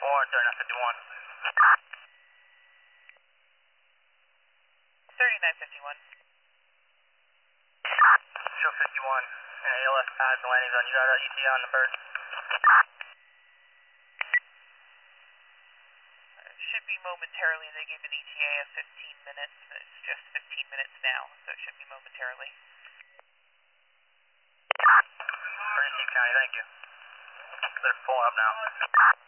turn up 51. 3951. Show 51, and ALS pads and landing zone. You got ETA on the bird? Should be momentarily. They gave an ETA of 15 minutes. It's just 15 minutes now, so it should be momentarily. Pretty County, thank you. They're pulling up now.